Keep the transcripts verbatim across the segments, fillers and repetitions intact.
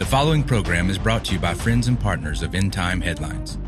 following program is brought to you by friends and partners of End Time Headlines.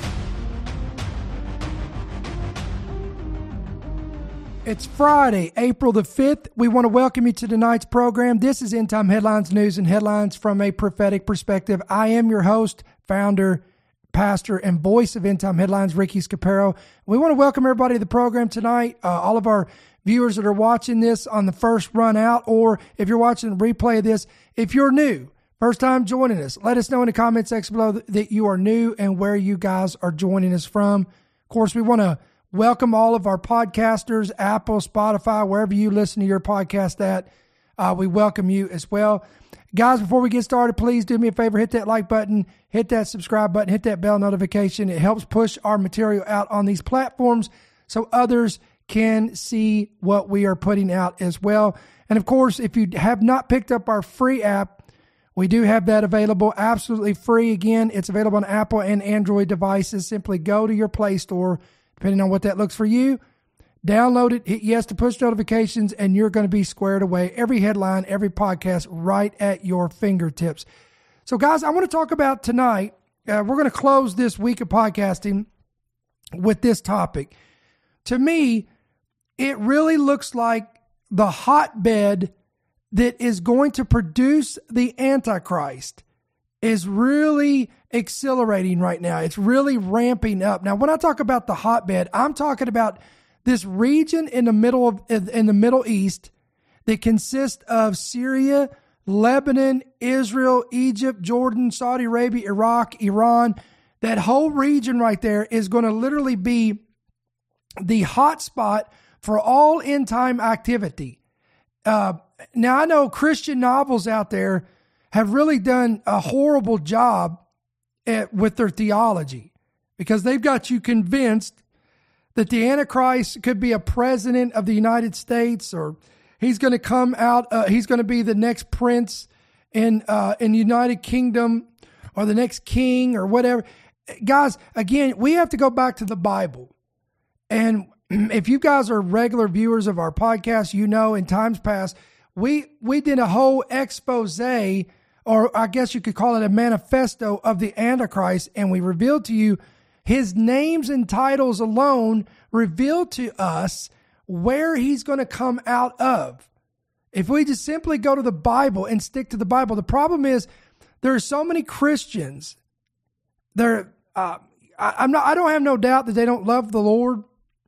It's Friday, April the fifth. We want to welcome you to tonight's program. This is End Time Headlines, news and headlines from a prophetic perspective. I am your host, founder, pastor, and voice of End Time Headlines, Ricky Scaparo. We want to welcome everybody to the program tonight. Uh, all of our viewers that are watching this on the first run out, or if you're watching a replay of this, if you're new, first time joining us, let us know in the comment section below that you are new and where you guys are joining us from. Of course, we want to welcome all of our podcasters, Apple, Spotify, wherever you listen to your podcast at. Uh, we welcome you as well. Guys, before we get started, please do me a favor, hit that like button, hit that subscribe button, hit that bell notification. It helps push our material out on these platforms so others can see what we are putting out as well. And of course, if you have not picked up our free app, we do have that available absolutely free. Again, it's available on Apple and Android devices. Simply go to your Play Store, depending on what that looks for you. Download it, hit yes to push notifications, and you're going to be squared away. Every headline, every podcast right at your fingertips. So guys, I want to talk about tonight, uh, we're going to close this week of podcasting with this topic. To me, it really looks like the hotbed that is going to produce the Antichrist is really accelerating right now. It's really ramping up. Now, when I talk about the hotbed, I'm talking about this region in the middle of in the Middle East that consists of Syria, Lebanon, Israel, Egypt, Jordan, Saudi Arabia, Iraq, Iran. That whole region right there is going to literally be the hot spot for all end time activity. Uh, now, I know Christian novels out there have really done a horrible job at, with their theology, because they've got you convinced that the Antichrist could be a president of the United States, or he's going to come out, uh, he's going to be the next prince in uh, in the United Kingdom, or the next king, or whatever. Guys, again, we have to go back to the Bible. And if you guys are regular viewers of our podcast, you know in times past, we we did a whole expose, or I guess you could call it a manifesto of the Antichrist, and we revealed to you his names and titles alone reveal to us where he's going to come out of. If we just simply go to the Bible and stick to the Bible, the problem is there are so many Christians. They're, uh, I, I'm not. I don't have no doubt that they don't love the Lord.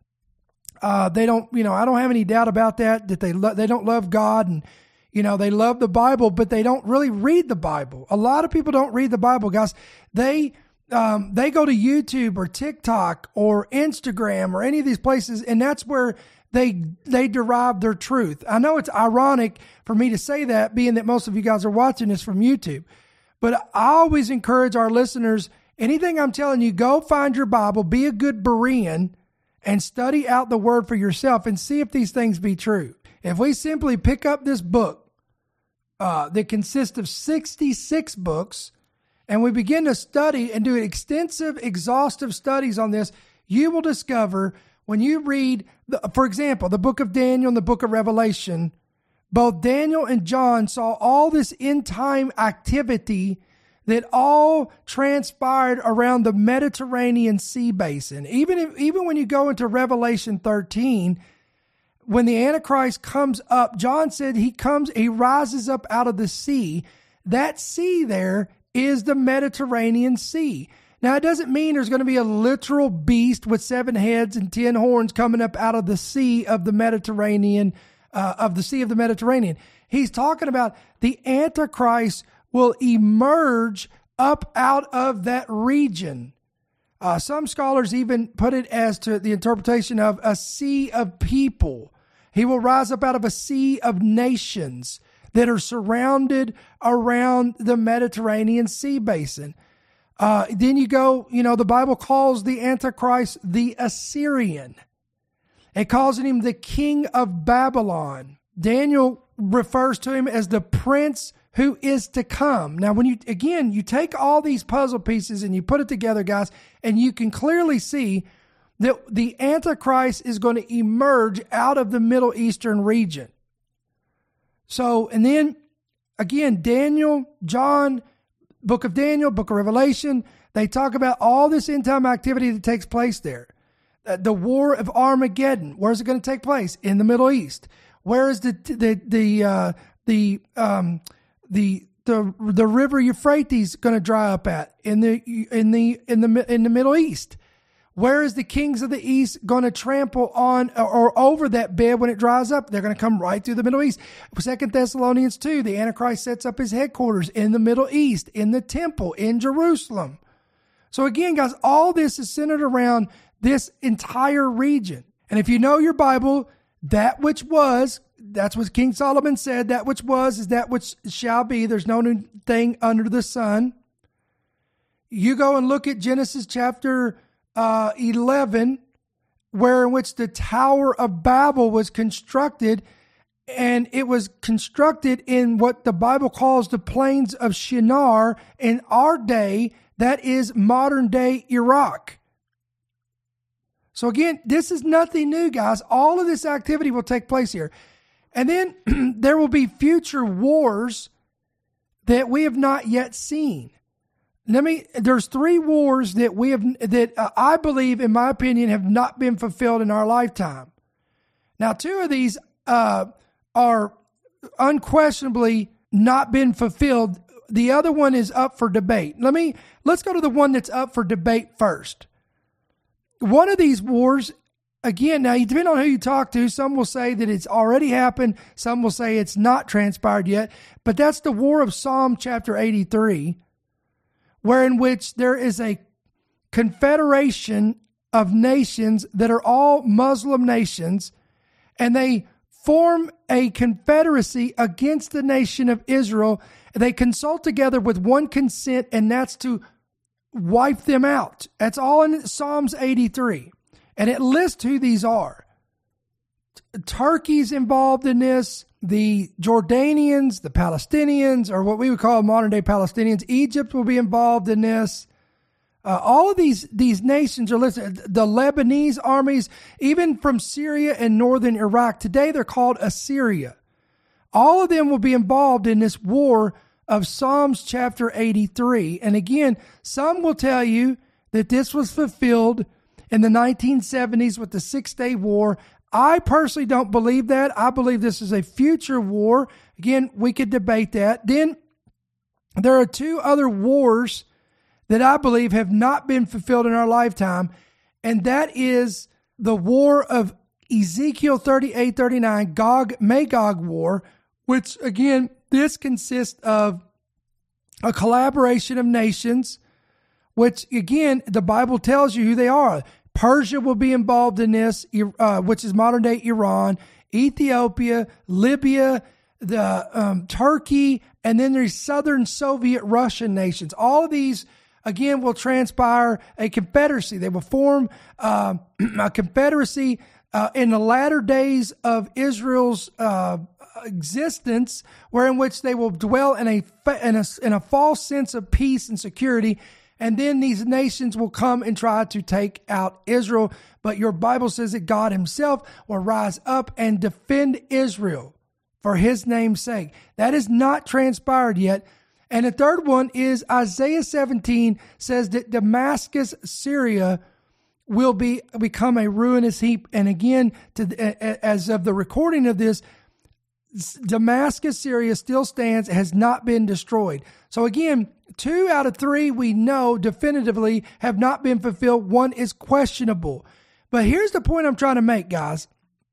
Uh, they don't. You know, I don't have any doubt about that. That they lo- they don't love God, and you know they love the Bible, but they don't really read the Bible. A lot of people don't read the Bible, guys. They. Um, they go to YouTube or TikTok or Instagram or any of these places, and that's where they they derive their truth. I know it's ironic for me to say that, being that most of you guys are watching this from YouTube, but I always encourage our listeners, anything I'm telling you, go find your Bible, be a good Berean, and study out the word for yourself and see if these things be true. If we simply pick up this book uh, that consists of sixty-six books, and we begin to study and do extensive, exhaustive studies on this, you will discover when you read, the, for example, the book of Daniel and the book of Revelation, both Daniel and John saw all this end time activity that all transpired around the Mediterranean Sea basin. Even if, even when you go into Revelation thirteen, when the Antichrist comes up, John said he comes, he rises up out of the sea. That sea there is the Mediterranean Sea. Now, it doesn't mean there's going to be a literal beast with seven heads and ten horns coming up out of the sea of the Mediterranean, uh, of the Sea of the Mediterranean. He's talking about the Antichrist will emerge up out of that region. Uh, some scholars even put it as to the interpretation of a sea of people. He will rise up out of a sea of nations that are surrounded around the Mediterranean Sea basin. Uh, then you go, you know, the Bible calls the Antichrist the Assyrian. It calls him the king of Babylon. Daniel refers to him as the prince who is to come. Now, when you, again, you take all these puzzle pieces and you put it together, guys, and you can clearly see that the Antichrist is going to emerge out of the Middle Eastern region. So, and then again, Daniel, John, book of Daniel, book of Revelation, they talk about all this end time activity that takes place there. Uh, the war of Armageddon, where's it going to take place? In the Middle East. Where is the the the uh, the um, the the the river Euphrates going to dry up at? In the in the in the in the Middle East. Where is the kings of the East going to trample on or over that bed when it dries up? They're going to come right through the Middle East. Second Thessalonians two, the Antichrist sets up his headquarters in the Middle East, in the temple, in Jerusalem. So again, guys, all this is centered around this entire region. And if you know your Bible, that which was, that's what King Solomon said, that which was is that which shall be. There's no new thing under the sun. You go and look at Genesis chapter Uh, eleven, where in which the Tower of Babel was constructed, and it was constructed in what the Bible calls the plains of Shinar. In our day, that is modern day Iraq. So again, this is nothing new, guys. All of this activity will take place here. And then there will be future wars that we have not yet seen. Let me, there's three wars that we have, that uh, I believe, in my opinion, have not been fulfilled in our lifetime. Now, two of these uh, are unquestionably not been fulfilled. The other one is up for debate. Let me, let's go to the one that's up for debate first. One of these wars, again, now, depending on who you talk to, some will say that it's already happened. Some will say it's not transpired yet. But that's the war of Psalm chapter eighty-three. Where in which there is a confederation of nations that are all Muslim nations, and they form a confederacy against the nation of Israel. They consult together with one consent, and that's to wipe them out. That's all in Psalms eighty-three. And it lists who these are. Turkey's involved in this. The Jordanians, the Palestinians, or what we would call modern day Palestinians. Egypt will be involved in this. Uh, all of these, these nations are listed. The Lebanese armies, even from Syria and northern Iraq. Today they're called Assyria. All of them will be involved in this war of Psalms chapter eighty-three. And again, some will tell you that this was fulfilled in the nineteen seventies with the Six-Day War. I personally don't believe that. I believe this is a future war. Again, we could debate that. Then there are two other wars that I believe have not been fulfilled in our lifetime, and that is the war of Ezekiel thirty-eight thirty-nine, Gog-Magog war, which again, this consists of a collaboration of nations, which again, the Bible tells you who they are. Persia will be involved in this, uh, which is modern day Iran, Ethiopia, Libya, the um, Turkey, and then there's southern Soviet Russian nations. All of these, again, will transpire a confederacy. They will form uh, a confederacy uh, in the latter days of Israel's uh, existence, where in which they will dwell in a, in a in a false sense of peace and security. And then these nations will come and try to take out Israel. But your Bible says that God himself will rise up and defend Israel for his name's sake. That is not transpired yet. And the third one is Isaiah seventeen says that Damascus, Syria, will be become a ruinous heap. And again, to, as of the recording of this, Damascus, Syria still stands, has not been destroyed. So again, two out of three we know definitively have not been fulfilled. One is questionable. But here's the point I'm trying to make, guys.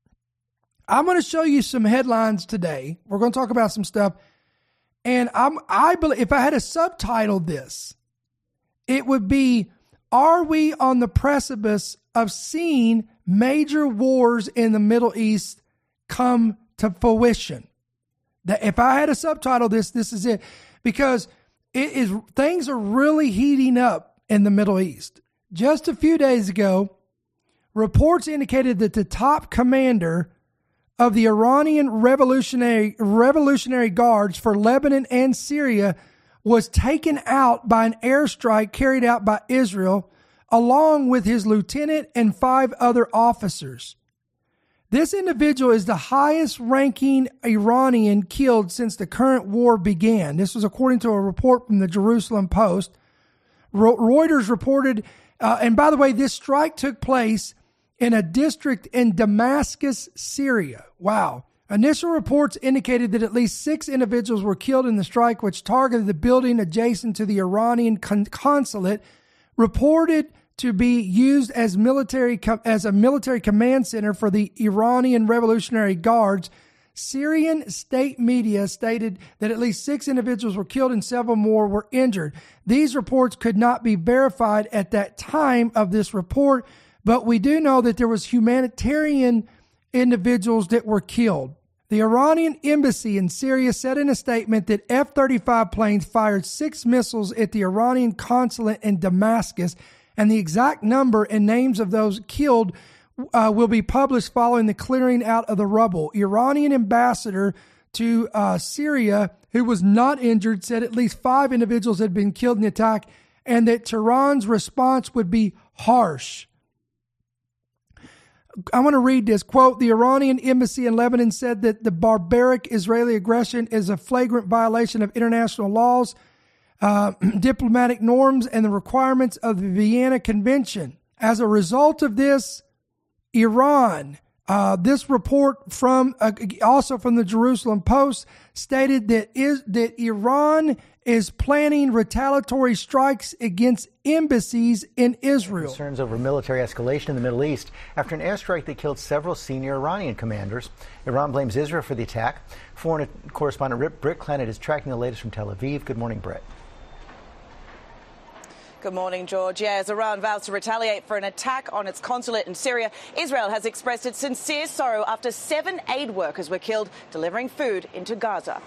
I'm going to show you some headlines today. We're going to talk about some stuff. And I'm, I believe if I had to subtitle this, it would be, are we on the precipice of seeing major wars in the Middle East come to fruition? That if I had to subtitle this, this is it. Because it is, things are really heating up in the Middle East. Just a few days ago, reports indicated that the top commander of the Iranian Revolutionary Revolutionary Guards for Lebanon and Syria was taken out by an airstrike carried out by Israel, along with his lieutenant and five other officers. This individual is the highest ranking Iranian killed since the current war began. This was according to a report from the Jerusalem Post. Reuters reported, uh, and by the way, this strike took place in a district in Damascus, Syria. Wow. Initial reports indicated that at least six individuals were killed in the strike, which targeted the building adjacent to the Iranian con- consulate, reported to be used as military com- as a military command center for the Iranian Revolutionary Guards. Syrian state media stated that at least six individuals were killed and several more were injured. These reports could not be verified at that time of this report, but we do know that there was humanitarian individuals that were killed. The Iranian embassy in Syria said in a statement that F thirty-five planes fired six missiles at the Iranian consulate in Damascus, and the exact number and names of those killed uh, will be published following the clearing out of the rubble. Iranian ambassador to uh, Syria, who was not injured, said at least five individuals had been killed in the attack and that Tehran's response would be harsh. I want to read this quote. The Iranian embassy in Lebanon said that the barbaric Israeli aggression is a flagrant violation of international laws, uh, diplomatic norms, and the requirements of the Vienna Convention. As a result of this, Iran, uh, this report from uh, also from the Jerusalem Post stated that is that Iran is planning retaliatory strikes against embassies in Israel. Concerns over military escalation in the Middle East after an airstrike that killed several senior Iranian commanders. Iran blames Israel for the attack. Foreign correspondent Britt Clennett is tracking the latest from Tel Aviv. Good morning, Britt. Good morning, George. Yeah, as Iran vows to retaliate for an attack on its consulate in Syria, Israel has expressed its sincere sorrow after seven aid workers were killed delivering food into Gaza.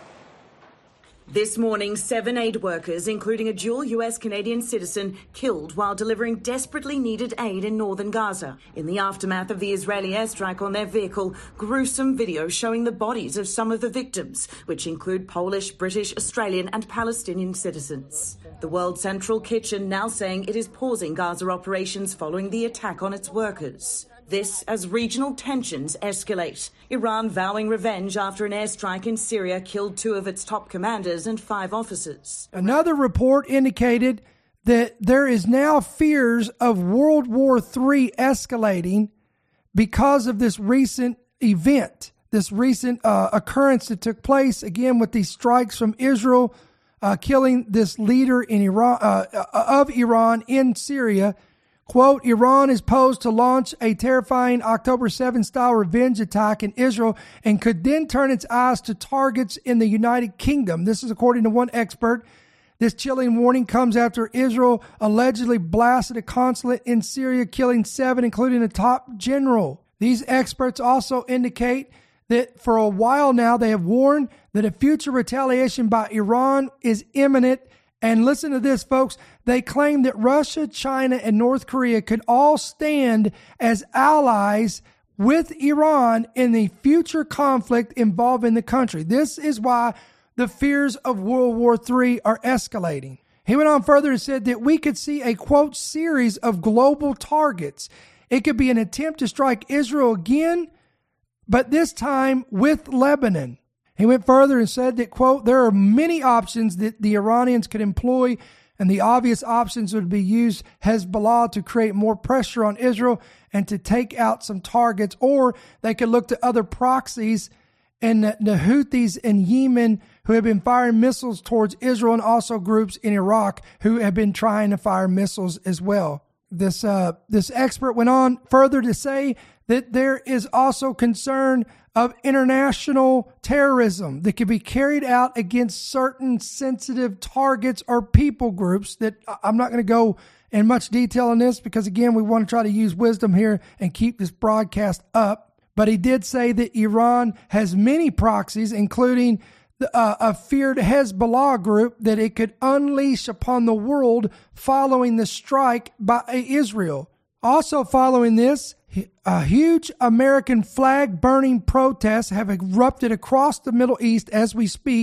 This morning, seven aid workers, including a dual U S-Canadian citizen, killed while delivering desperately needed aid in northern Gaza. In the aftermath of the Israeli airstrike on their vehicle, gruesome video showing the bodies of some of the victims, which include Polish, British, Australian and Palestinian citizens. The World Central Kitchen now saying it is pausing Gaza operations following the attack on its workers. This as regional tensions escalate. Iran vowing revenge after an airstrike in Syria killed two of its top commanders and five officers. Another report indicated that there is now fears of World War Three escalating because of this recent event, this recent uh, occurrence that took place, again, with these strikes from Israel, uh, killing this leader in Iran, uh, of Iran in Syria. Quote, Iran is posed to launch a terrifying October seventh style revenge attack in Israel and could then turn its eyes to targets in the United Kingdom. This is according to one expert. This chilling warning comes after Israel allegedly blasted a consulate in Syria, killing seven, including a top general. These experts also indicate that for a while now they have warned that a future retaliation by Iran is imminent. And listen to this, folks. They claim that Russia, China, and North Korea could all stand as allies with Iran in the future conflict involving the country. This is why the fears of World War Three are escalating. He went on further and said that we could see a, quote, series of global targets. It could be an attempt to strike Israel again, but this time with Lebanon. He went further and said that, quote, there are many options that the Iranians could employ, and the obvious options would be use Hezbollah to create more pressure on Israel and to take out some targets, or they could look to other proxies and the, the Houthis in Yemen who have been firing missiles towards Israel, and also groups in Iraq who have been trying to fire missiles as well. This uh, this expert went on further to say that there is also concern of international terrorism that could be carried out against certain sensitive targets or people groups that I'm not going to go in much detail on this because, again, we want to try to use wisdom here and keep this broadcast up. But he did say that Iran has many proxies, including the, uh, a feared Hezbollah group that it could unleash upon the world following the strike by Israel. Also following this, a huge American flag burning protests have erupted across the Middle East as we speak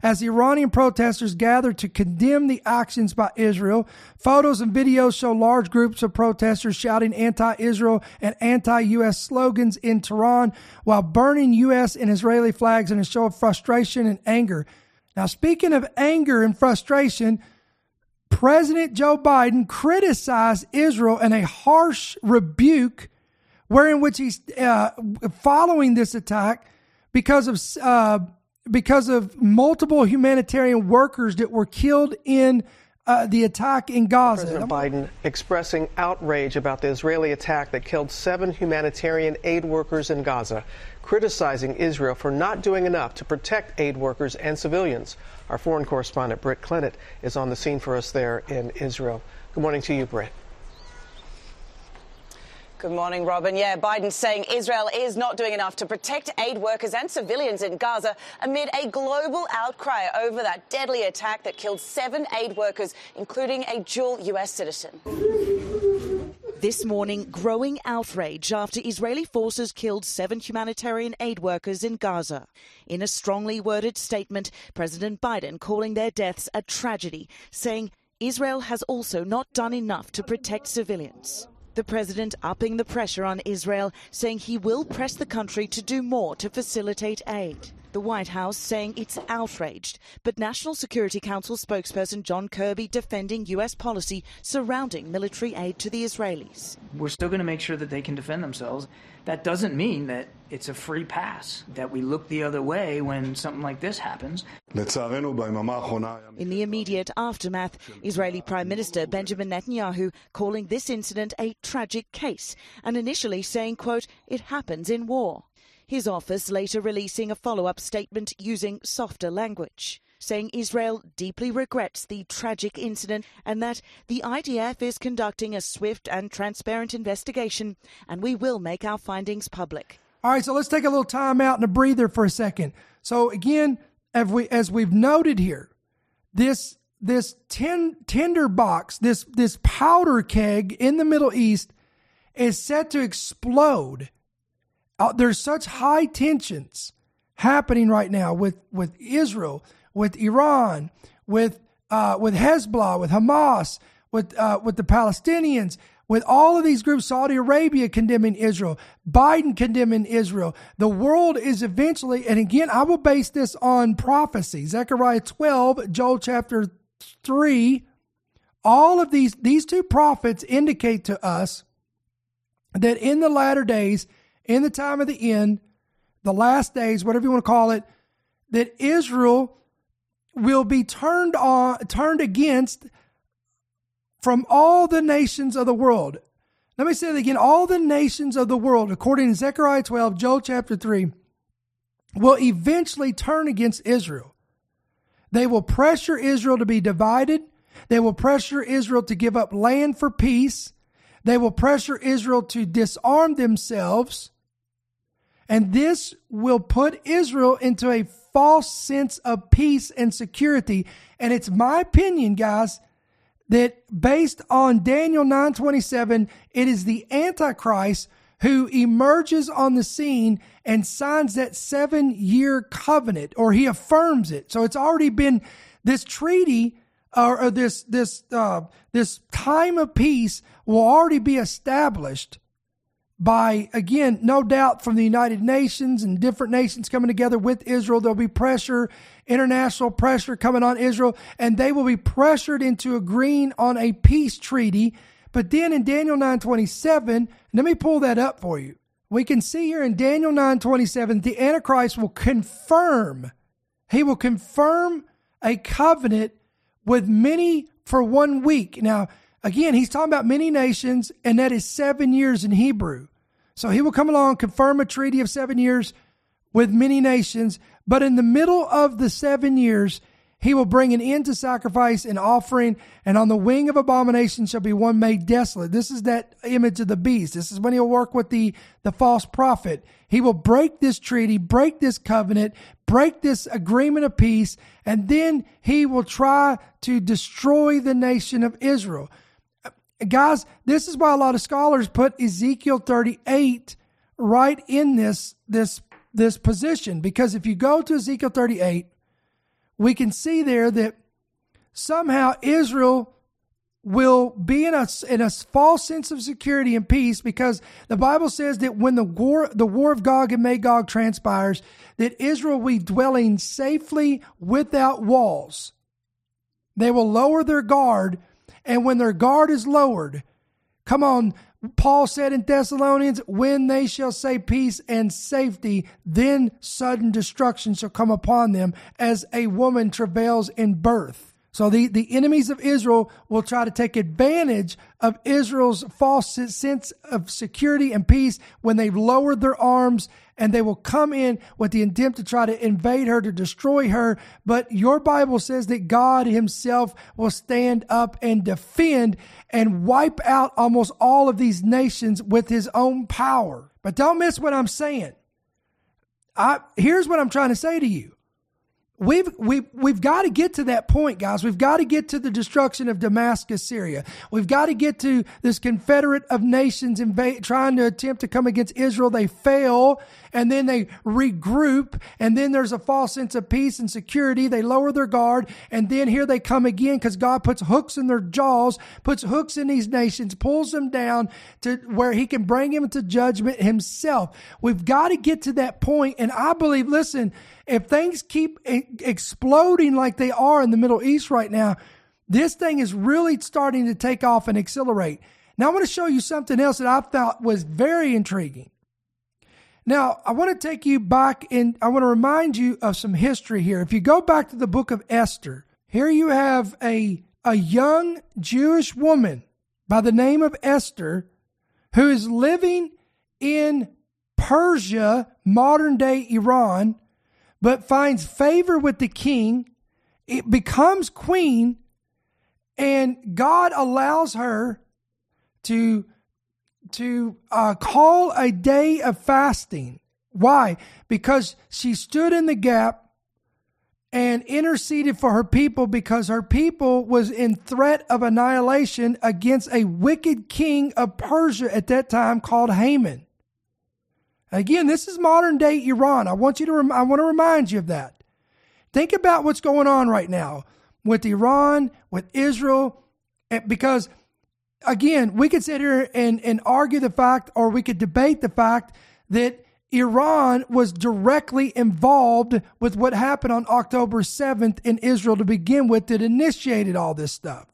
as the Iranian protesters gathered to condemn the actions by Israel. Photos and videos show large groups of protesters shouting anti-Israel and anti-U S slogans in Tehran while burning U S and Israeli flags in a show of frustration and anger. Now, speaking of anger and frustration, President Joe Biden criticized Israel in a harsh rebuke wherein which he's uh, following this attack because of uh, because of multiple humanitarian workers that were killed in uh, the attack in Gaza. President Biden expressing outrage about the Israeli attack that killed seven humanitarian aid workers in Gaza, criticizing Israel for not doing enough to protect aid workers and civilians. Our foreign correspondent, Britt Clennett, is on the scene for us there in Israel. Good morning to you, Britt. Good morning, Robin. Yeah, Biden saying Israel is not doing enough to protect aid workers and civilians in Gaza amid a global outcry over that deadly attack that killed seven aid workers, including a dual U S citizen. This morning, growing outrage after Israeli forces killed seven humanitarian aid workers in Gaza. In a strongly worded statement, President Biden calling their deaths a tragedy, saying Israel has also not done enough to protect civilians. The president upping the pressure on Israel, saying he will press the country to do more to facilitate aid. The White House saying it's outraged, but National Security Council spokesperson John Kirby defending U S policy surrounding military aid to the Israelis. We're still going to make sure that they can defend themselves. That doesn't mean that it's a free pass, that we look the other way when something like this happens. In the immediate aftermath, Israeli Prime Minister Benjamin Netanyahu calling this incident a tragic case and initially saying, quote, it happens in war. His office later releasing a follow-up statement using softer language, saying Israel deeply regrets the tragic incident and that the I D F is conducting a swift and transparent investigation and we will make our findings public. All right, so let's take a little time out and a breather for a second. So again, as, we, as we've noted here, this this tin, tinder box, this, this powder keg in the Middle East is set to explode. Uh, there's such high tensions happening right now with, with Israel, with Iran, with uh, with Hezbollah, with Hamas, with uh, with the Palestinians, with all of these groups. Saudi Arabia condemning Israel, Biden condemning Israel. The world is eventually, and again, I will base this on prophecy. Zechariah twelve, Joel chapter three. All of these these two prophets indicate to us that in the latter days, in the time of the end, the last days, whatever you want to call it, that Israel will be turned on, turned against from all the nations of the world. Let me say it again. All the nations of the world, according to Zechariah twelve, Joel chapter three, will eventually turn against Israel. They will pressure Israel to be divided. They will pressure Israel to give up land for peace. They will pressure Israel to disarm themselves. And this will put Israel into a false sense of peace and security. And it's my opinion, guys, that based on Daniel nine twenty-seven, it is the Antichrist who emerges on the scene and signs that seven-year covenant, or he affirms it. So it's already been this treaty, or, or this this uh, this time of peace will already be established by, again, no doubt from the United Nations and different nations coming together with Israel. There'll be pressure, international pressure coming on Israel, and they will be pressured into agreeing on a peace treaty. But then in Daniel nine twenty-seven, let me pull that up for you. We can see here in Daniel nine twenty-seven, the Antichrist will confirm, he will confirm a covenant with many for one week. Now, again, he's talking about many nations, and that is seven years in Hebrew. So he will come along, confirm a treaty of seven years with many nations. But in the middle of the seven years, he will bring an end to sacrifice and offering, and on the wing of abomination shall be one made desolate. This is that image of the beast. This is when he'll work with the, the false prophet. He will break this treaty, break this covenant, break this agreement of peace, and then he will try to destroy the nation of Israel. Guys, this is why a lot of scholars put Ezekiel thirty-eight right in this, this, this position. Because if you go to Ezekiel thirty-eight, we can see there that somehow Israel will be in a, in a false sense of security and peace, because the Bible says that when the war, the war of Gog and Magog transpires, that Israel will be dwelling safely without walls. They will lower their guard, and when their guard is lowered, come on, Paul said in Thessalonians, when they shall say peace and safety, then sudden destruction shall come upon them as a woman travails in birth. So the, the enemies of Israel will try to take advantage of Israel's false sense of security and peace when they've lowered their arms, and they will come in with the intent to try to invade her, to destroy her. But your Bible says that God himself will stand up and defend and wipe out almost all of these nations with his own power. But don't miss what I'm saying. I, here's what I'm trying to say to you. We've, we've, we've got to get to that point, guys. We've got to get to the destruction of Damascus, Syria. We've got to get to this confederate of nations invade, trying to attempt to come against Israel. They fail, and then they regroup, and then there's a false sense of peace and security. They lower their guard, and then here they come again, because God puts hooks in their jaws, puts hooks in these nations, pulls them down to where he can bring them into judgment himself. We've got to get to that point, and I believe, listen, if things keep exploding like they are in the Middle East right now, this thing is really starting to take off and accelerate. Now, I want to show you something else that I thought was very intriguing. Now, I want to take you back, and I want to remind you of some history here. If you go back to the book of Esther, here you have a, a young Jewish woman by the name of Esther who is living in Persia, modern-day Iran, but finds favor with the king. It becomes queen, and God allows her to, to uh, call a day of fasting. Why? Because she stood in the gap and interceded for her people, because her people was in threat of annihilation against a wicked king of Persia at that time called Haman. Again, this is modern day Iran. I want you to, rem- I want to remind you of that. Think about what's going on right now with Iran, with Israel, because again, we could sit here and, and argue the fact, or we could debate the fact that Iran was directly involved with what happened on October seventh in Israel to begin with, that initiated all this stuff.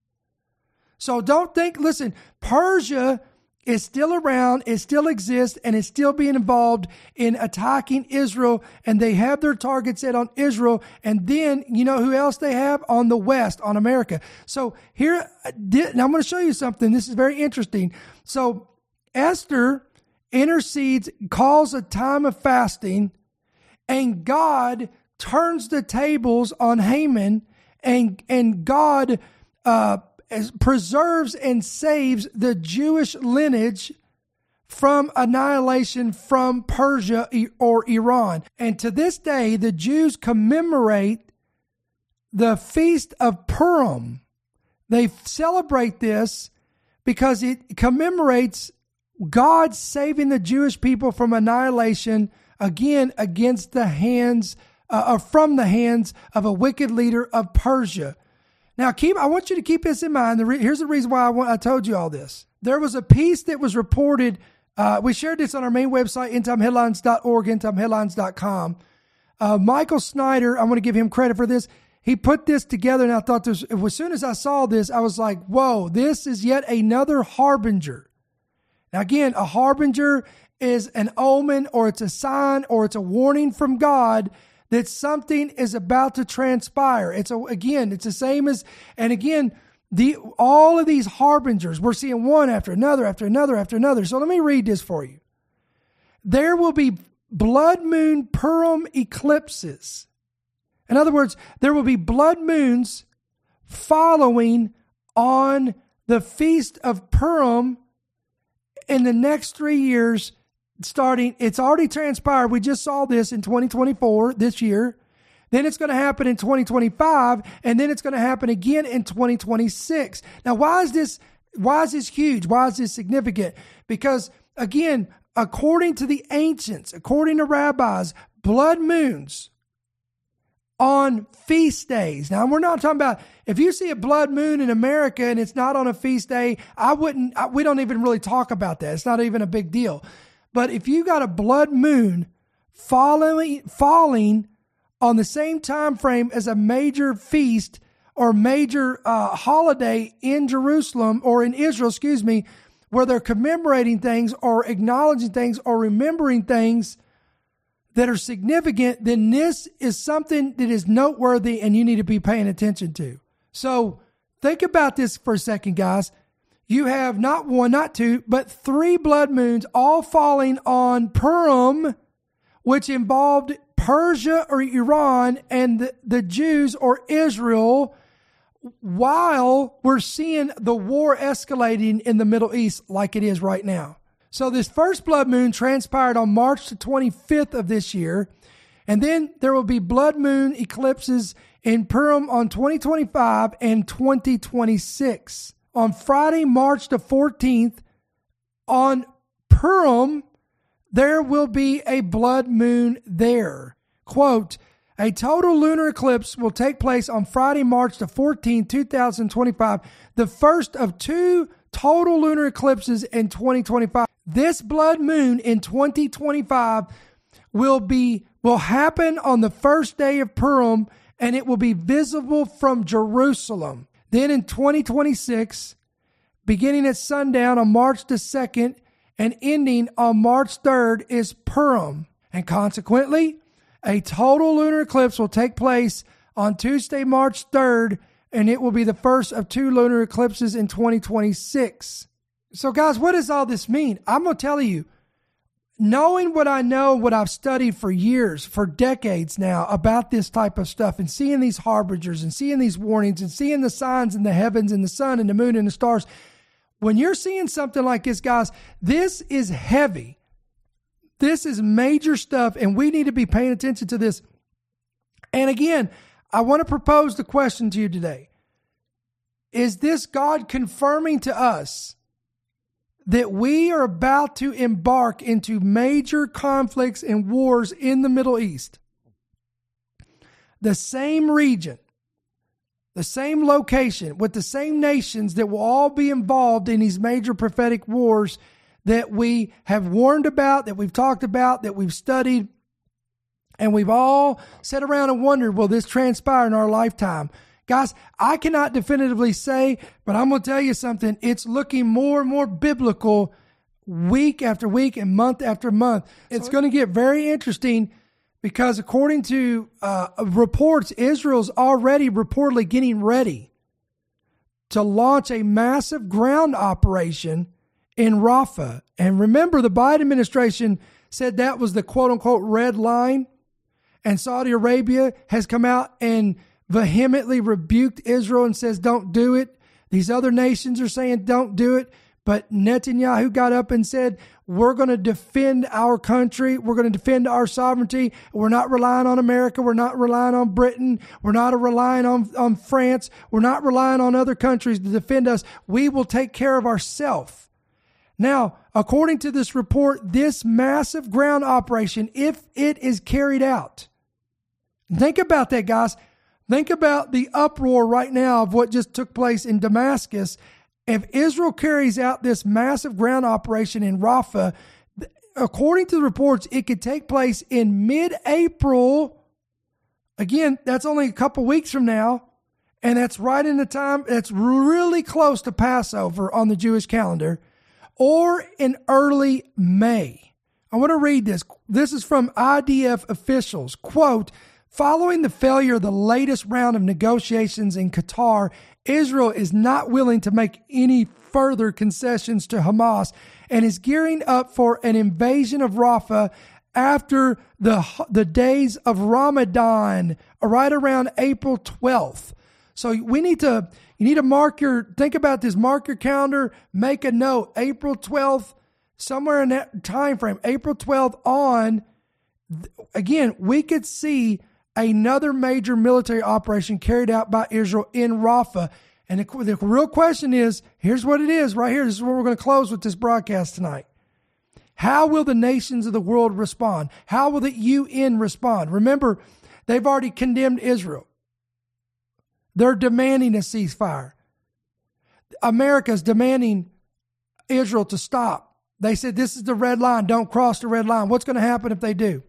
So don't think, listen, Persia is still around, it still exists, and it's still being involved in attacking Israel, and they have their target set on Israel, and then, you know who else they have? On the West, on America. So here, now I'm going to show you something. This is very interesting. So Esther intercedes, calls a time of fasting, and God turns the tables on Haman, and, and God uh As preserves and saves the Jewish lineage from annihilation from Persia or Iran. And to this day, the Jews commemorate the Feast of Purim. They celebrate this because it commemorates God saving the Jewish people from annihilation, again, against the hands, uh, or from the hands of a wicked leader of Persia. Now, keep. I want you to keep this in mind. The re- here's the reason why I, want, I told you all this. There was a piece that was reported. Uh, we shared this on our main website, end time headlines dot org, end time headlines dot com. Uh, Michael Snyder, I want to give him credit for this. He put this together, and I thought this, as soon as I saw this, I was like, whoa, this is yet another harbinger. Now, again, a harbinger is an omen, or it's a sign, or it's a warning from God that something is about to transpire. It's a, again, it's the same as, and again, the all of these harbingers, we're seeing one after another, after another, after another. So let me read this for you. There will be blood moon Purim eclipses. In other words, there will be blood moons following on the Feast of Purim in the next three years. Starting, it's already transpired. We just saw this in twenty twenty-four, this year. Then it's going to happen in twenty twenty-five, and then it's going to happen again in twenty twenty-six. Now, why is this, why is this huge? Why is this significant? Because, again, according to the ancients, according to rabbis, blood moons on feast days. Now, we're not talking about, if you see a blood moon in America and it's not on a feast day, I wouldn't, I, we don't even really talk about that. It's not even a big deal. But if you got a blood moon falling, falling on the same time frame as a major feast or major uh, holiday in Jerusalem or in Israel, excuse me, where they're commemorating things or acknowledging things or remembering things that are significant, then this is something that is noteworthy and you need to be paying attention to. So think about this for a second, guys. You have not one, not two, but three blood moons all falling on Purim, which involved Persia or Iran and the, the Jews or Israel, while we're seeing the war escalating in the Middle East like it is right now. So this first blood moon transpired on March the twenty-fifth of this year. And then there will be blood moon eclipses in Purim on twenty twenty-five and twenty twenty-six. On Friday, March the fourteenth, on Purim, there will be a blood moon there. Quote, a total lunar eclipse will take place on Friday, March the fourteenth, twenty twenty-five, the first of two total lunar eclipses in twenty twenty-five. This blood moon in twenty twenty-five will be will happen on the first day of Purim, and it will be visible from Jerusalem. Then in twenty twenty-six, beginning at sundown on March the second and ending on March third is Purim. And consequently, a total lunar eclipse will take place on Tuesday, March third, and it will be the first of two lunar eclipses in twenty twenty-six. So guys, what does all this mean? I'm going to tell you, knowing what I know, what I've studied for years, for decades now about this type of stuff, and seeing these harbingers and seeing these warnings and seeing the signs in the heavens and the sun and the moon and the stars, when you're seeing something like this, guys, this is heavy. This is major stuff, and we need to be paying attention to this. And again, I want to propose the question to you today. Is this God confirming to us that we are about to embark into major conflicts and wars in the Middle East? The same region, the same location, with the same nations that will all be involved in these major prophetic wars that we have warned about, that we've talked about, that we've studied, and we've all sat around and wondered, will this transpire in our lifetime? Guys, I cannot definitively say, but I'm going to tell you something. It's looking more and more biblical week after week and month after month. It's going to get very interesting because according to uh, reports, Israel's already reportedly getting ready to launch a massive ground operation in Rafah. And remember, the Biden administration said that was the quote-unquote red line, and Saudi Arabia has come out and vehemently rebuked Israel and says, don't do it. These other nations are saying, don't do it. But Netanyahu got up and said, we're going to defend our country. We're going to defend our sovereignty. We're not relying on America. We're not relying on Britain. We're not relying on, on France. We're not relying on other countries to defend us. We will take care of ourselves. Now, according to this report, this massive ground operation, if it is carried out, think about that, guys. Think about the uproar right now of what just took place in Damascus. If Israel carries out this massive ground operation in Rafah, according to the reports, it could take place in mid-April. Again, that's only a couple weeks from now. And that's right in the time, that's really close to Passover on the Jewish calendar, or in early May. I want to read this. This is from I D F officials. Quote, following the failure of the latest round of negotiations in Qatar, Israel is not willing to make any further concessions to Hamas and is gearing up for an invasion of Rafah after the, the days of Ramadan, right around April twelfth. So we need to, you need to mark your, think about this, mark your calendar, make a note, April twelfth, somewhere in that time frame, April twelfth on, again, we could see another major military operation carried out by Israel in Rafah. And the, the real question is, here's what it is right here. This is where we're going to close with this broadcast tonight. How will the nations of the world respond? How will the U N respond? Remember, They've already condemned Israel. They're demanding a ceasefire. America's demanding Israel to stop. They said, this is the red line. Don't cross the red line. What's going to happen if they do?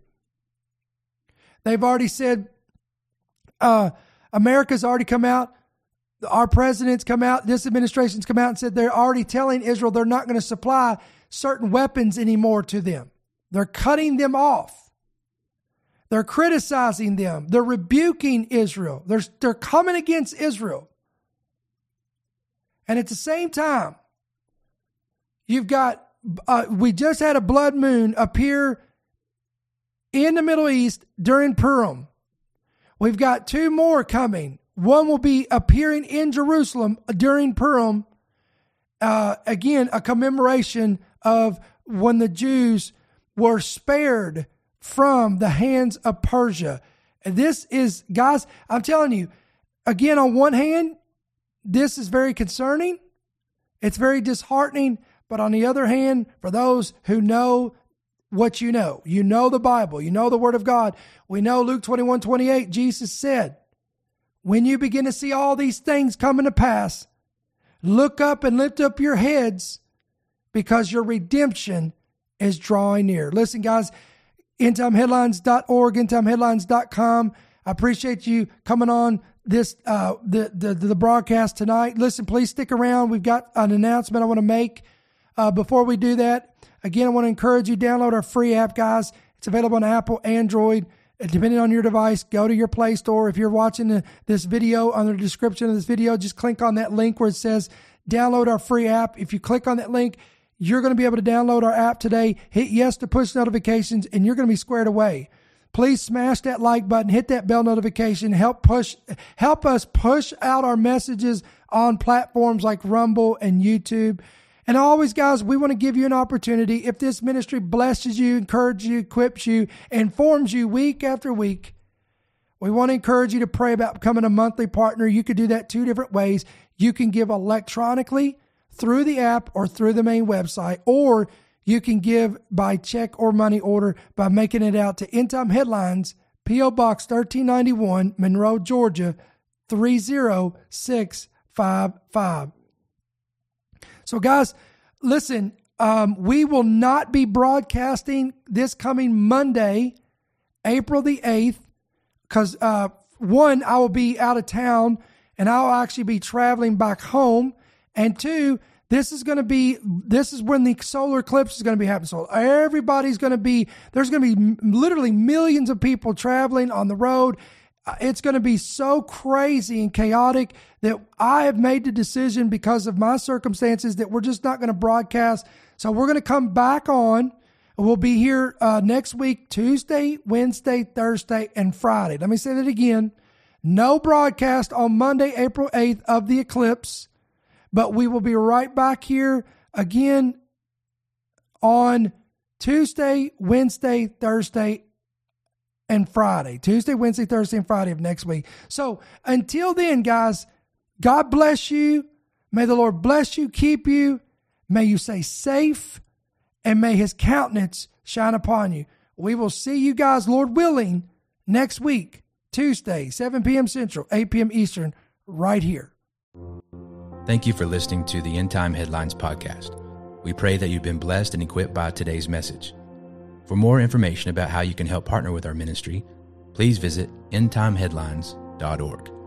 They've already said, uh, America's already come out. Our president's come out. This administration's come out and said they're already telling Israel they're not going to supply certain weapons anymore to them. They're cutting them off. They're criticizing them. They're rebuking Israel. They're, they're coming against Israel. And at the same time, you've got, uh, we just had a blood moon appear in the Middle East during Purim. We've got two more coming. One will be appearing in Jerusalem during Purim. Uh, again, a commemoration of when the Jews were spared from the hands of Persia. And this is, guys, I'm telling you, again, on one hand, this is very concerning. It's very disheartening. But on the other hand, for those who know what you know, you know the Bible, you know the Word of God. We know Luke twenty-one twenty-eight, Jesus said, when you begin to see all these things coming to pass, look up and lift up your heads because your redemption is drawing near. Listen, guys, end time headlines dot org, end time headlines dot com. I appreciate you coming on this uh, the, the the broadcast tonight. Listen, please stick around. We've got an announcement I want to make. Uh, before we do that, again, I want to encourage you, download our free app, guys. It's available on Apple, Android. Depending on your device, go to your Play Store. If you're watching the, this video, under the description of this video, just click on that link where it says download our free app. If you click on that link, you're going to be able to download our app today. Hit yes to push notifications, and you're going to be squared away. Please smash that like button, hit that bell notification, help push, help us push out our messages on platforms like Rumble and YouTube. And always, guys, we want to give you an opportunity. If this ministry blesses you, encourages you, equips you, informs you week after week, we want to encourage you to pray about becoming a monthly partner. You could do that two different ways. You can give electronically through the app or through the main website, or you can give by check or money order by making it out to End Time Headlines, P O Box thirteen ninety-one, Monroe, Georgia, three zero six five five. So, guys, listen, um, we will not be broadcasting this coming Monday, April the eighth, because, uh, one, I will be out of town, and I'll actually be traveling back home, and two, this is going to be, this is when the solar eclipse is going to be happening. So everybody's going to be, there's going to be literally millions of people traveling on the road. It's going to be so crazy and chaotic that I have made the decision because of my circumstances that we're just not going to broadcast. So we're going to come back on. We'll be here uh, next week, Tuesday, Wednesday, Thursday, and Friday. Let me say that again. No broadcast on Monday, April eighth of the eclipse, but we will be right back here again on Tuesday, Wednesday, Thursday, and Friday. Tuesday, Wednesday, Thursday, and Friday of next week. So until then, guys, God bless you. May the Lord bless you, keep you. May you stay safe, and may his countenance shine upon you. We will see you guys, Lord willing, next week, Tuesday, seven p.m. Central, eight p.m. Eastern, right here. Thank you for listening to the End Time Headlines podcast. We pray that you've been blessed and equipped by today's message. For more information about how you can help partner with our ministry, please visit end time headlines dot org.